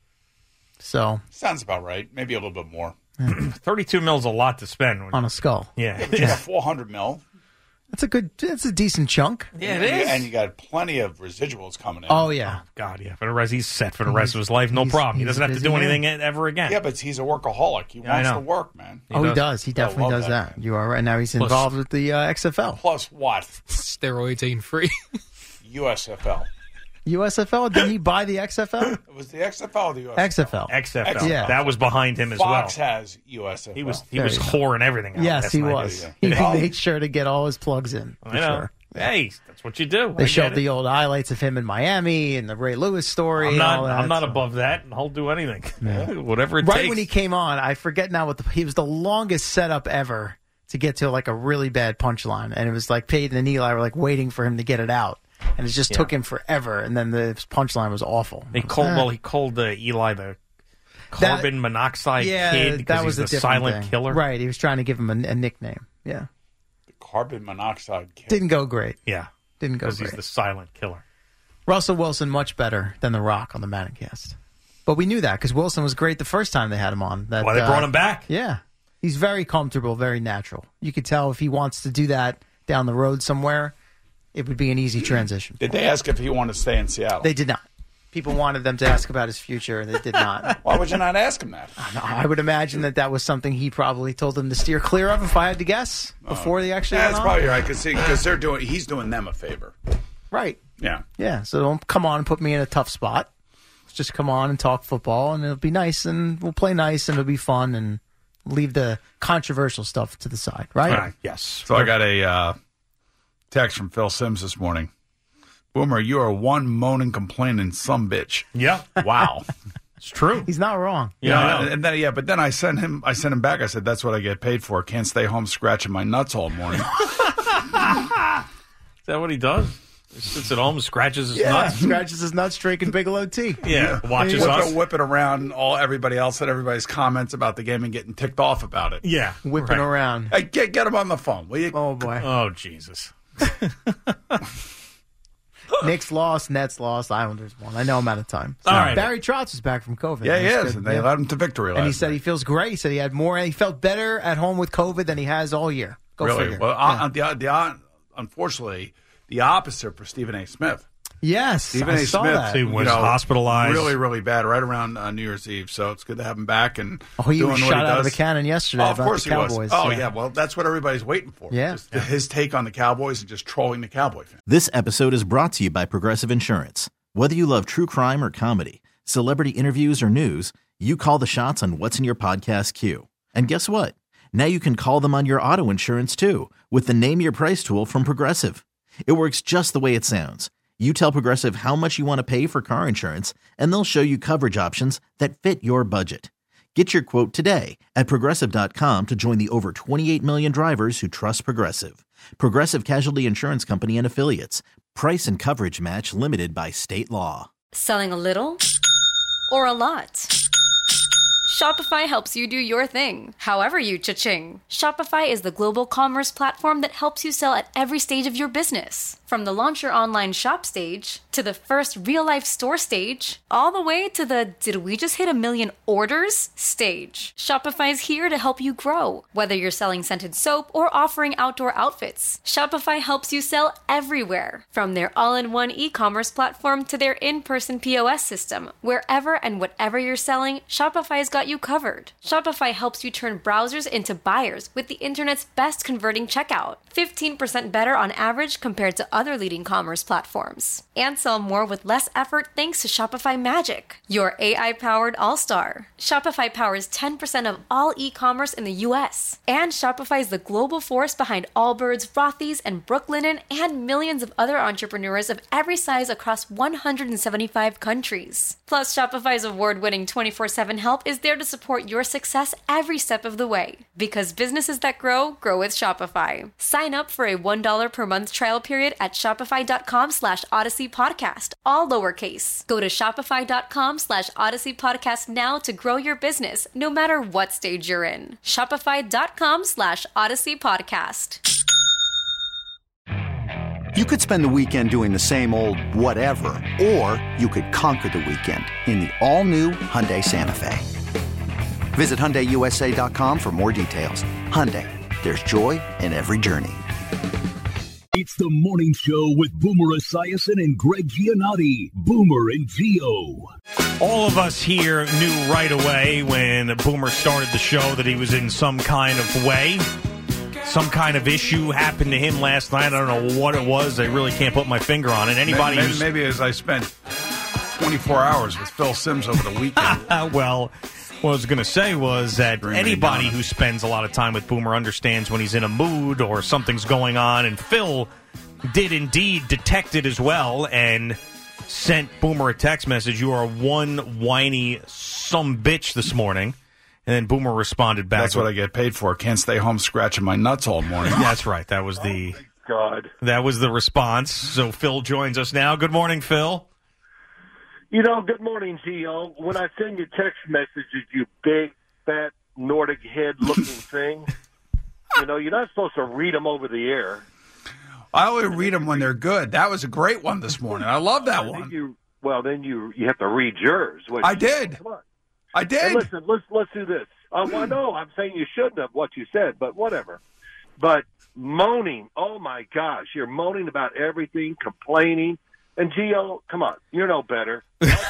So Sounds about right. Maybe a little bit more. 32 mil is a lot to spend. on a skull, Yeah. But you got 400 mil. that's a decent chunk. Yeah, it is. And you got plenty of residuals coming in. Oh yeah, God, yeah. For the rest, he's set for the rest of his life. No he's- problem. He he's doesn't a have to busy do man. anything ever again. Yeah, but he's a workaholic. He Yeah, I wants know. to work, man. he does. He definitely love does that. that. You are right now. He's Plus- involved with the XFL, Plus what? Steroids ain't free. USFL. USFL. Didn't he buy the XFL? It was the XFL or the USFL? XFL. XFL. Yeah. That was behind him as Fox well. has USFL. He was There you go. whoring everything out. Yes, last he night. was. Yeah. He made sure to get all his plugs in. For I know. sure. Hey, that's what you do. They I showed get the it. old highlights of him in Miami and the Ray Lewis story. I'm and not. all that, I'm not so. above that, and I'll do anything. Whatever it Right takes. when he came on, I forget now he was the longest setup ever to get to like a really bad punchline, and it was like Peyton and Eli were like waiting for him to get it out, and it just took him forever. And then the punchline was awful. He called Eli the carbon monoxide kid because that was he's a the different silent thing. killer. Right, he was trying to give him a nickname. Yeah, The carbon monoxide kid. didn't go great. Yeah, Didn't go because great. he's the silent killer. Russell Wilson much better than The Rock on the Manning cast. But we knew that because Wilson was great the first time they had him on. Why they brought him back? Yeah. He's very comfortable, very natural. You could tell if he wants to do that down the road somewhere, it would be an easy transition. Did they ask if he wanted to stay in Seattle? They did not. People wanted them to ask about his future, and they did not. Why would you not ask him that? I would imagine that was something he probably told them to steer clear of, if I had to guess, before they actually Yeah, went that's on. probably right because he's doing them a favor. Right. Yeah. Yeah, so don't come on and put me in a tough spot. Let's just come on and talk football, and it'll be nice, and we'll play nice, and it'll be fun, and leave the controversial stuff to the side, right? Yes. So I got a text from Phil Sims this morning. Boomer, you are one moaning, complaining sumbitch. Yeah. Wow. It's true. 's not wrong. Yeah, and then but then I sent him back. I said, that's what I get paid for. Can't stay home scratching my nuts all morning. Is that what he does? He sits at home and scratches his Yeah, nuts. scratches his nuts drinking Bigelow tea. Yeah, watches us. Whip it around everybody else and everybody's comments about the game and getting ticked off about it. Yeah. Whipping around. Hey, get him on the phone, will you? Oh, boy. Oh, Jesus. Knicks lost, Nets lost, Islanders won. I know I'm out of time. All right. Barry Trotz is back from COVID. Yeah, he That's is. good. And they Yeah. led him to victory And he last said night. he feels great. He said he felt better at home with COVID than he has all year. Go Really? figure. Well, unfortunately, the opposite for Stephen A. Smith. Yes, Stephen I A. saw Smith that. He was hospitalized. Really, really bad right around New Year's Eve. So it's good to have him back. And He doing was what shot he out of does. the cannon yesterday Oh, about of course the he Cowboys. was. Oh, yeah. Well, that's what everybody's waiting for. Yeah. Just his take on the Cowboys and just trolling the Cowboy fans. This episode is brought to you by Progressive Insurance. Whether you love true crime or comedy, celebrity interviews or news, you call the shots on what's in your podcast queue. And guess what? Now you can call them on your auto insurance too with the Name Your Price tool from Progressive. It works just the way it sounds. You tell Progressive how much you want to pay for car insurance, and they'll show you coverage options that fit your budget. Get your quote today at Progressive.com to join the over 28 million drivers who trust Progressive. Progressive Casualty Insurance Company and Affiliates. Price and coverage match limited by state law. Selling a little or a lot? Shopify helps you do your thing, however you cha-ching. Shopify is the global commerce platform that helps you sell at every stage of your business. From the launch your online shop stage, to the first real-life store stage, all the way to the did we just hit 1 million orders stage. Shopify's here to help you grow. Whether you're selling scented soap or offering outdoor outfits, Shopify helps you sell everywhere. From their all-in-one e-commerce platform to their in-person POS system, wherever and whatever you're selling, Shopify's got you covered. Shopify helps you turn browsers into buyers with the internet's best converting checkout. 15% better on average compared to other leading commerce platforms. And sell more with less effort thanks to Shopify Magic, your AI-powered all-star. Shopify powers 10% of all e-commerce in the U.S. And Shopify is the global force behind Allbirds, Rothy's, and Brooklinen, and millions of other entrepreneurs of every size across 175 countries. Plus, Shopify's award-winning 24/7 help is there to support your success every step of the way. Because businesses that grow, grow with Shopify. Sign up for a $1 per month trial period at shopify.com/Odyssey Podcast, all lowercase. Go to shopify.com/Odyssey Podcast now to grow your business, no matter what stage you're in. Shopify.com/Odyssey Podcast. You could spend the weekend doing the same old whatever, or you could conquer the weekend in the all-new Hyundai Santa Fe. Visit HyundaiUSA.com for more details. Hyundai, there's joy in every journey. It's the morning show with Boomer Esiason and Greg Giannotti. Boomer and Gio. All of us here knew right away when Boomer started the show that he was in some kind of way. Some kind of issue happened to him last night. I don't know what it was. I really can't put my finger on it. Anybody maybe as I spent 24 hours with Phil Simms over the weekend. Well, what I was going to say was that anybody who spends a lot of time with Boomer understands when he's in a mood or something's going on, and Phil did indeed detect it as well and sent Boomer a text message, "You are one whiny sumbitch this morning." And then Boomer responded back. That's what I get paid for. Can't stay home scratching my nuts all morning. That's right. That was the God. That was the response. So Phil joins us now. Good morning, Phil. You know, good morning, Gio. When I send you text messages, you big, fat, Nordic head-looking thing, you know, you're not supposed to read them over the air. I only read them when they're good. That was a great one this morning. I love that one. Then you have to read yours. I did. Come on. I did. Hey, listen, let's do this. Well, no, I'm saying you shouldn't have what you said, but whatever. But moaning, oh my gosh, you're moaning about everything, complaining. And Gio, come on, you're no better.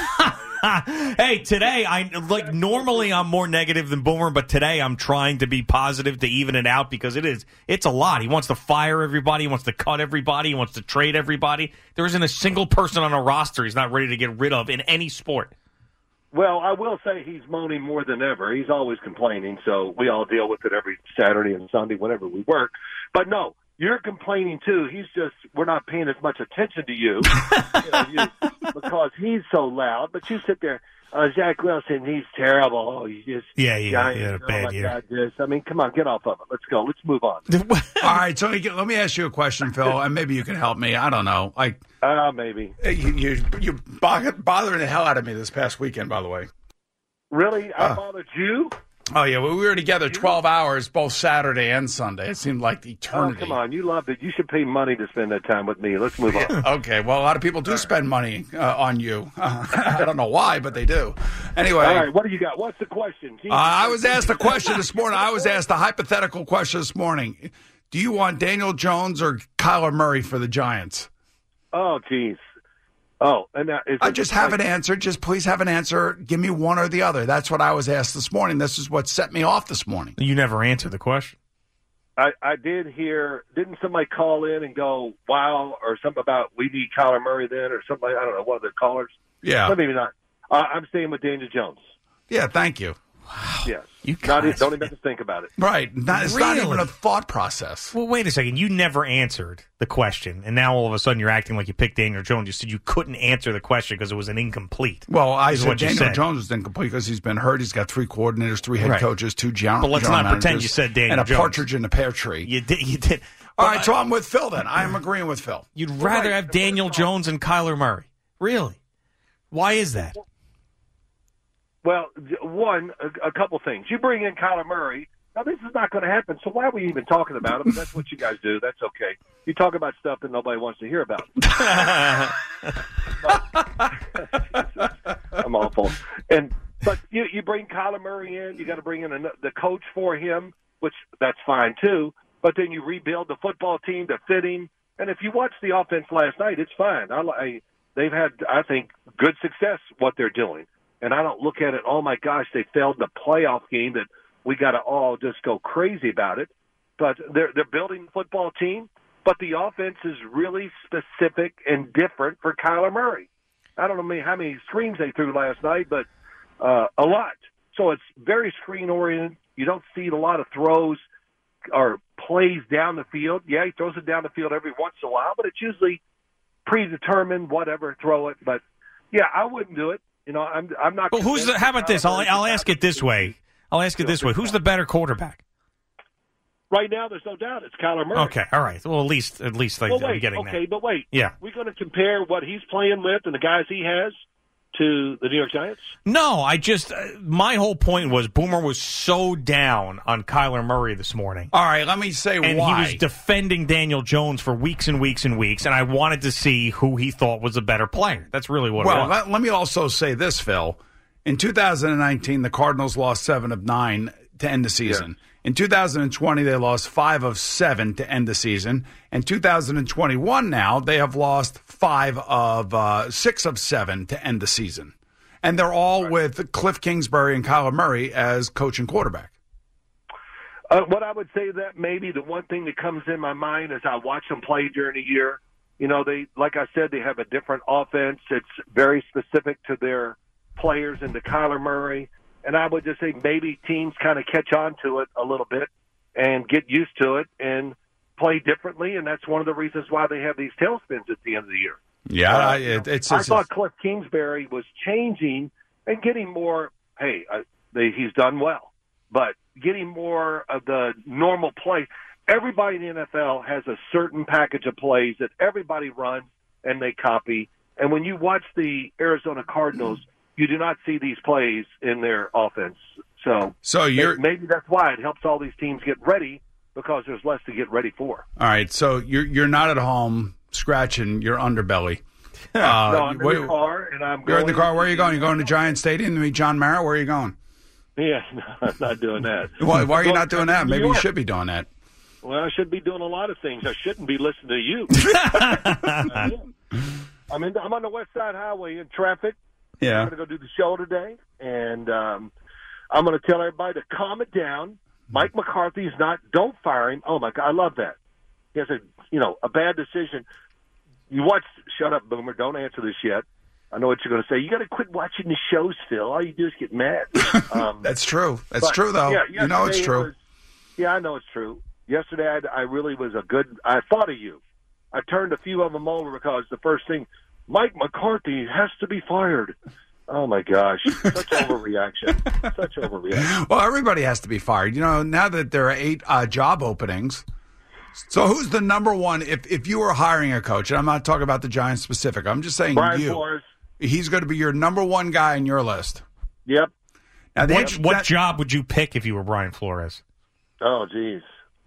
Hey, today normally I'm more negative than Boomer, but today I'm trying to be positive to even it out because it's a lot. He wants to fire everybody, he wants to cut everybody, he wants to trade everybody. There isn't a single person on a roster he's not ready to get rid of in any sport. Well, I will say he's moaning more than ever. He's always complaining, so we all deal with it every Saturday and Sunday whenever we work. But no, you're complaining too. We're not paying as much attention to you, because he's so loud. But you sit there, Zach Wilson, he's terrible. Oh, he's just a bad year. God, I mean, come on, get off of it. Let's go. Let's move on. All right, so let me ask you a question, Phil, and maybe you can help me. I don't know. Maybe. You bothering the hell out of me this past weekend, by the way. Really? I bothered you? Oh, yeah. Well, we were together 12 hours, both Saturday and Sunday. It seemed like eternity. Oh, come on. You loved it. You should pay money to spend that time with me. Let's move on. Okay. Well, a lot of people do spend money on you. I don't know why, but they do. Anyway. All right. What do you got? What's the question? I was asked a question this morning. I was asked a hypothetical question this morning. Do you want Daniel Jones or Kyler Murray for the Giants? Oh, geez. Oh, and I just have an answer. Just please have an answer. Give me one or the other. That's what I was asked this morning. This is what set me off this morning. You never answered the question. I did hear, didn't somebody call in and go, wow, or something about we need Kyler Murray then, or something, I don't know, one of the callers? Yeah. Maybe not. I'm staying with Daniel Jones. Yeah, thank you. Yes. You don't guys, even have to think about it. Right. It's not even a thought process. Well, wait a second. You never answered the question, and now all of a sudden you're acting like you picked Daniel Jones. You said you couldn't answer the question because it was an incomplete. Well, I is said what you Daniel said. Jones was incomplete because he's been hurt. He's got 3 coordinators, 3 head Right. coaches, 2 general But let's not managers, pretend you said Daniel and a Jones. partridge in the pear tree. You did. All right, so I'm with Phil then. I am agreeing with Phil. You'd rather have Daniel Jones and Kyler Murray. Really? Why is that? Well, one, a couple things. You bring in Kyler Murray. Now, this is not going to happen, so why are we even talking about it? But that's what you guys do. That's okay. You talk about stuff that nobody wants to hear about. I'm awful. But you bring Kyler Murray in. You got to bring in the coach for him, which that's fine too. But then you rebuild the football team to fit him. And if you watch the offense last night, it's fine. They've had, I think, good success what they're doing. And I don't look at it, oh, my gosh, they failed the playoff game that we got to all just go crazy about it. But they're building a football team, but the offense is really specific and different for Kyler Murray. I don't know how many screens they threw last night, but a lot. So it's very screen-oriented. You don't see a lot of throws or plays down the field. Yeah, he throws it down the field every once in a while, but it's usually predetermined, whatever, throw it. But, yeah, I wouldn't do it. You know, I'm not. Well, how about this? I'll ask it this way. Who's the better quarterback? Right now, there's no doubt it's Kyler Murray. Okay, all right. Well, at least I'm getting that. Okay, but wait. Yeah. We're going to compare what he's playing with and the guys he has to the New York Giants? No, my whole point was Boomer was so down on Kyler Murray this morning. All right, let me say and why. And he was defending Daniel Jones for weeks and weeks and weeks, and I wanted to see who he thought was a better player. That's really what it was. Well, let me also say this, Phil. In 2019, the Cardinals lost 7 of 9 to end the season. Yeah. In 2020, they lost 5 of 7 to end the season. In 2021 now, they have lost 6 of 7 to end the season. And they're all with Cliff Kingsbury and Kyler Murray as coach and quarterback. What I would say that maybe the one thing that comes in my mind as I watch them play during the year, you know, they, like I said, they have a different offense. It's very specific to their players and to Kyler Murray. And I would just say maybe teams kind of catch on to it a little bit and get used to it and play differently. And that's one of the reasons why they have these tailspins at the end of the year. Yeah, I thought Cliff Kingsbury was changing and getting more, he's done well, but getting more of the normal play. Everybody in the NFL has a certain package of plays that everybody runs and they copy. And when you watch the Arizona Cardinals, you do not see these plays in their offense. So maybe that's why it helps all these teams get ready, because there's less to get ready for. All right, so you're not at home scratching your underbelly. No, I'm in the car, and I'm going. You're in the car. Where are you going? You going to Giant Stadium to meet John Mara? Where are you going? Yeah, no, I'm not doing that. Why are you not doing that? Maybe you should be doing that. Well, I should be doing a lot of things. I shouldn't be listening to you. I'm on the West Side Highway in traffic. Yeah. I'm going to go do the show today, and I'm going to tell everybody to calm it down. Mike McCarthy's don't fire him. Oh, my God, I love that. He has a bad decision. Shut up, Boomer, don't answer this yet. I know what you're going to say. You got to quit watching the shows, Phil. All you do is get mad. That's true. That's true, though. Yeah, you know it's true. I know it's true. Yesterday, I really was I thought of you. I turned a few of them over because the first thing, Mike McCarthy has to be fired. Oh, my gosh. Such overreaction. Such overreaction. Well, everybody has to be fired. You know, now that there are 8 job openings. So who's the number one, if you were hiring a coach, and I'm not talking about the Giants specific, I'm just saying Brian Flores. He's going to be your number one guy in your list. Yep. Now, what job would you pick if you were Brian Flores? Oh, geez.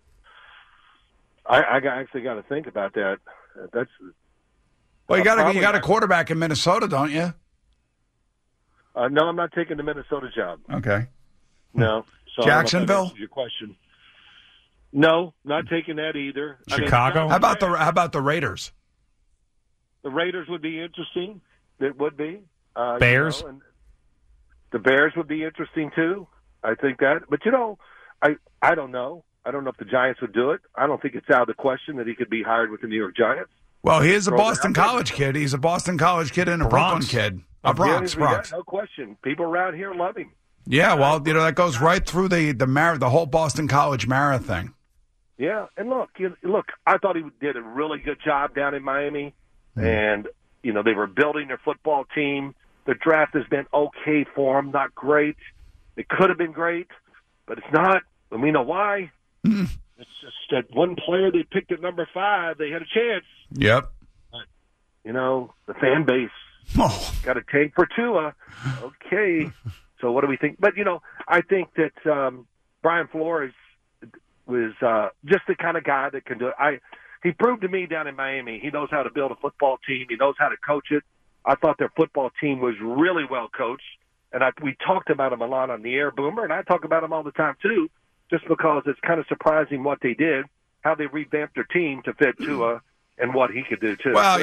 I actually got to think about that. That's well, you got a quarterback in Minnesota, don't you? No, I'm not taking the Minnesota job. Okay. No. So Jacksonville? Your question. No, not taking that either. Chicago? How about the Raiders? The Raiders would be interesting. It would be. Bears? And the Bears would be interesting, too. I think that. But, I don't know. I don't know if the Giants would do it. I don't think it's out of the question that he could be hired with the New York Giants. Well, he is a Boston College kid. He's a Boston College kid and a Brooklyn kid. A Bronx. No question. People around here love him. Yeah, well, that goes right through the whole Boston College marathon. Yeah, and look, I thought he did a really good job down in Miami, and they were building their football team. The draft has been okay for them, not great. It could have been great, but it's not, and we know why. It's just that one player they picked at number 5, they had a chance. Yep. But, the fan base got a tank for Tua. Okay, so what do we think? But, I think that Brian Flores was just the kind of guy that can do it. He proved to me down in Miami he knows how to build a football team. He knows how to coach it. I thought their football team was really well coached, and we talked about him a lot on the air, Boomer, and I talk about him all the time too, just because it's kind of surprising what they did, how they revamped their team to fit Tua and what he could do too. Well,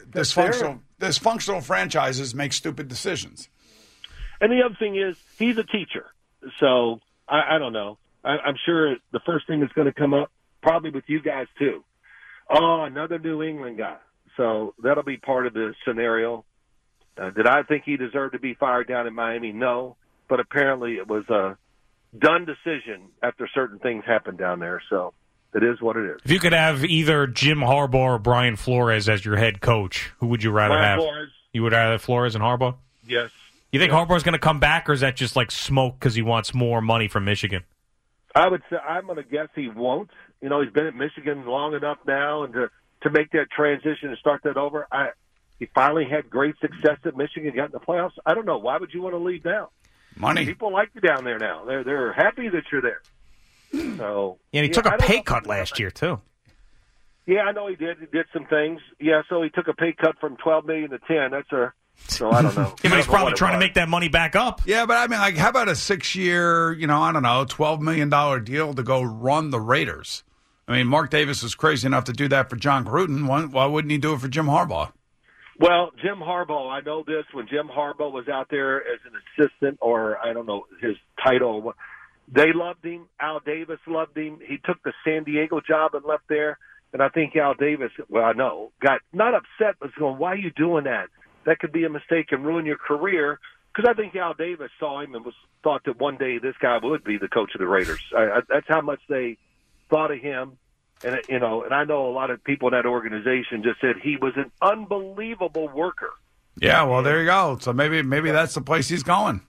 dysfunctional franchises make stupid decisions. And the other thing is he's a teacher, so I don't know. I'm sure the first thing that's going to come up, probably with you guys too. Oh, another New England guy. So that'll be part of the scenario. Did I think he deserved to be fired down in Miami? No. But apparently it was a done decision after certain things happened down there. So it is what it is. If you could have either Jim Harbaugh or Brian Flores as your head coach, who would you rather have? Flores. You would rather have Flores and Harbaugh? Yes. You think Harbaugh's going to come back, or is that just like smoke because he wants more money from Michigan? I would say I'm going to guess he won't. He's been at Michigan long enough now, and to make that transition and start that over. He finally had great success at Michigan, got in the playoffs. I don't know. Why would you want to leave now? Money. People like you down there now. They're happy that you're there. So and he took a pay cut last year too. Yeah, I know he did. He did some things. Yeah, so he took a pay cut from $12 million to $10 million. So I don't know. Yeah, but he's probably trying to make that money back up. Yeah, but I mean, how about a 6-year, I don't know, $12 million deal to go run the Raiders? I mean, Mark Davis was crazy enough to do that for John Gruden. Why wouldn't he do it for Jim Harbaugh? Well, Jim Harbaugh, I know this. When Jim Harbaugh was out there as an assistant, or I don't know his title, they loved him. Al Davis loved him. He took the San Diego job and left there. And I think Al Davis, got not upset, but was going, why are you doing that? That could be a mistake and ruin your career. Because I think Al Davis saw him and thought that one day this guy would be the coach of the Raiders. That's how much they thought of him. And, and I know a lot of people in that organization just said he was an unbelievable worker. Yeah, well, there you go. So maybe that's the place he's going.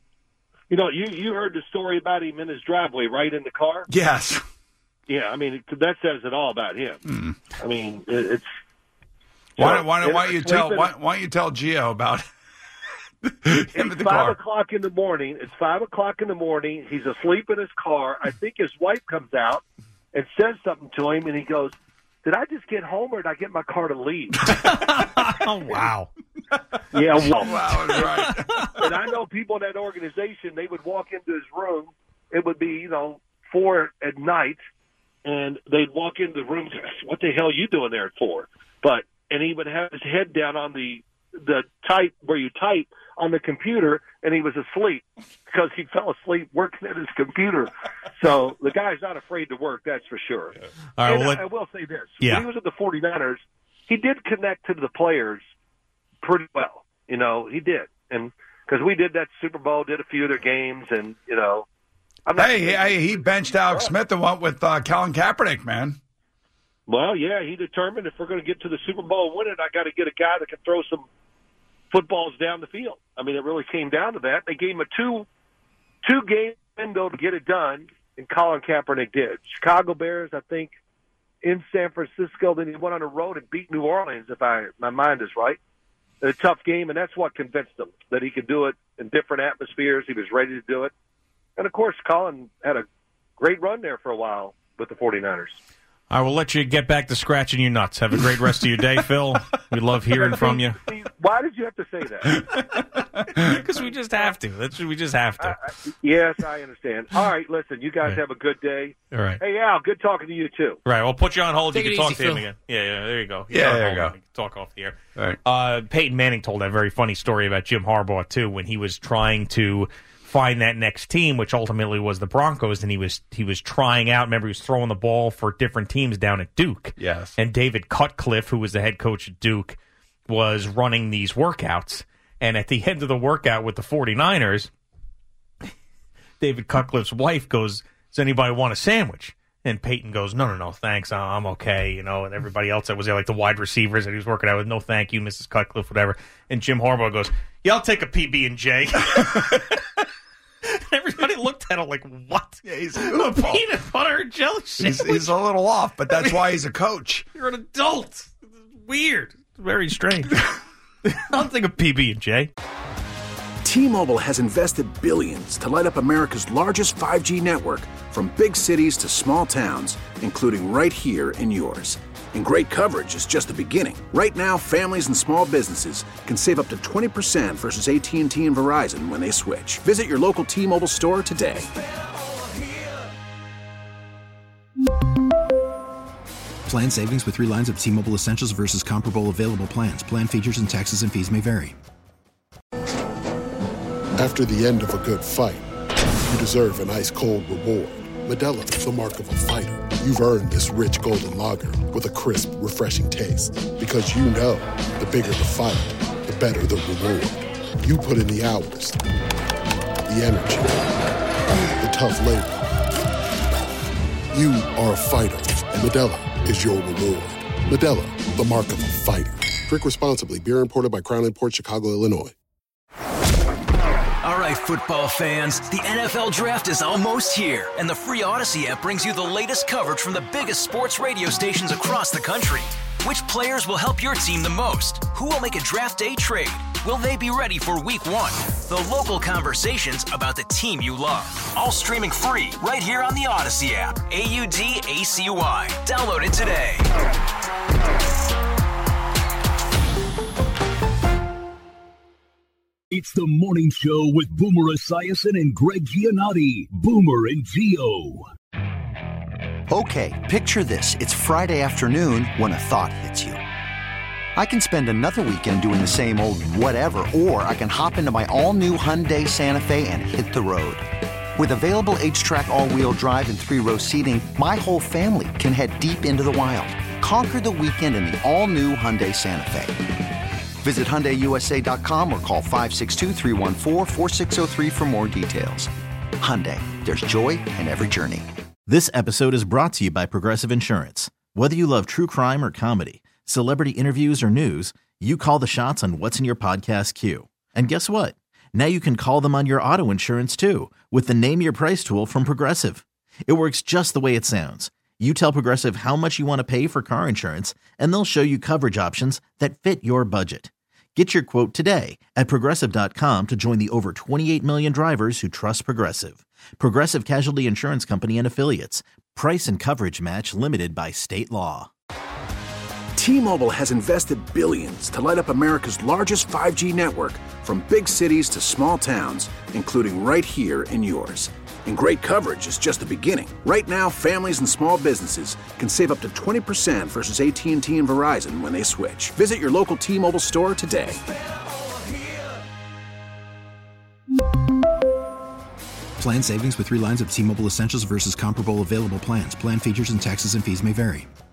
You heard the story about him in his driveway, right, in the car? Yes. Yeah, I mean, that says it all about him. I mean, it's... Why don't you tell Gio about him at the car? It's 5 o'clock in the morning. It's 5 o'clock in the morning. He's asleep in his car. I think his wife comes out and says something to him, and he goes, did I just get home or did I get my car to leave? Oh, wow. Yeah, well, wow, right. And I know people in that organization, they would walk into his room. It would be, 4 at night, and they'd walk into the room and say, what the hell are you doing there at 4? And he would have his head down on the type where you type on the computer, and he was asleep because he fell asleep working at his computer. So the guy's not afraid to work, that's for sure. Yeah. All right, I will say this. Yeah. When he was at the 49ers, he did connect to the players pretty well. He did. And because we did that Super Bowl, did a few of their games, and, he benched Alex Smith and went with Colin Kaepernick, man. Well, yeah, he determined if we're going to get to the Super Bowl and win it, I got to get a guy that can throw some footballs down the field. I mean, it really came down to that. They gave him a two-game window to get it done, and Colin Kaepernick did. Chicago Bears, I think, in San Francisco. Then he went on the road and beat New Orleans, if my mind is right. A tough game, and that's what convinced him that he could do it in different atmospheres. He was ready to do it. And, of course, Colin had a great run there for a while with the 49ers. I will let you get back to scratching your nuts. Have a great rest of your day, Phil. We love hearing from you. Why did you have to say that? Because we just have to. We just have to. Yes, I understand. All right, listen, you guys have a good day. All right. Hey, Al, good talking to you, too. Right, we'll put you on hold. Take you it can talk easy, to him Phil. again. Yeah, there you go. There you go. Talk off the air. All right. Peyton Manning told that very funny story about Jim Harbaugh, too, when he was trying to find that next team, which ultimately was the Broncos, and he was trying out. Remember, he was throwing the ball for different teams down at Duke. Yes. And David Cutcliffe, who was the head coach at Duke, was running these workouts. And at the end of the workout with the 49ers, David Cutcliffe's wife goes, does anybody want a sandwich? And Peyton goes, no, thanks, I'm okay, and everybody else that was there, like the wide receivers that he was working out with, no thank you, Mrs. Cutcliffe, whatever. And Jim Harbaugh goes, yeah, I'll take a PB&J. Everybody looked at him like, what? Yeah, he's a peanut butter and jelly sandwich. He's a little off, but that's why he's a coach. You're an adult. It's weird. It's very strange. I'll take a PB&J. T-Mobile has invested billions to light up America's largest 5G network, from big cities to small towns, including right here in yours. And great coverage is just the beginning. Right now, families and small businesses can save up to 20% versus AT&T and Verizon when they switch. Visit your local T-Mobile store today. Plan savings with 3 lines of T-Mobile Essentials versus comparable available plans. Plan features and taxes and fees may vary. After the end of a good fight, you deserve an ice-cold reward. Modelo is the mark of a fighter. You've earned this rich golden lager with a crisp, refreshing taste. Because you know, the bigger the fight, the better the reward. You put in the hours, the energy, the tough labor. You are a fighter, and Modelo is your reward. Modelo, the mark of a fighter. Drink responsibly. Beer imported by Crown Imports, Chicago, Illinois. All right, football fans, the NFL Draft is almost here, and the free Odyssey app brings you the latest coverage from the biggest sports radio stations across the country. Which players will help your team the most? Who will make a draft day trade? Will they be ready for week 1? The local conversations about the team you love. All streaming free right here on the Odyssey app. AUDACY. Download it today. It's the morning show with Boomer Esiason and Greg Giannotti. Boomer and Gio. Okay, picture this. It's Friday afternoon when a thought hits you. I can spend another weekend doing the same old whatever, or I can hop into my all-new Hyundai Santa Fe and hit the road. With available H-Track all-wheel drive and 3-row seating, my whole family can head deep into the wild. Conquer the weekend in the all-new Hyundai Santa Fe. Visit HyundaiUSA.com or call 562-314-4603 for more details. Hyundai, there's joy in every journey. This episode is brought to you by Progressive Insurance. Whether you love true crime or comedy, celebrity interviews or news, you call the shots on what's in your podcast queue. And guess what? Now you can call them on your auto insurance too with the Name Your Price tool from Progressive. It works just the way it sounds. You tell Progressive how much you want to pay for car insurance, and they'll show you coverage options that fit your budget. Get your quote today at Progressive.com to join the over 28 million drivers who trust Progressive. Progressive Casualty Insurance Company and Affiliates. Price and coverage match limited by state law. T-Mobile has invested billions to light up America's largest 5G network, from big cities to small towns, including right here in yours. And great coverage is just the beginning. Right now, families and small businesses can save up to 20% versus AT&T and Verizon when they switch. Visit your local T-Mobile store today. Plan savings with 3 lines of T-Mobile Essentials versus comparable available plans. Plan features and taxes and fees may vary.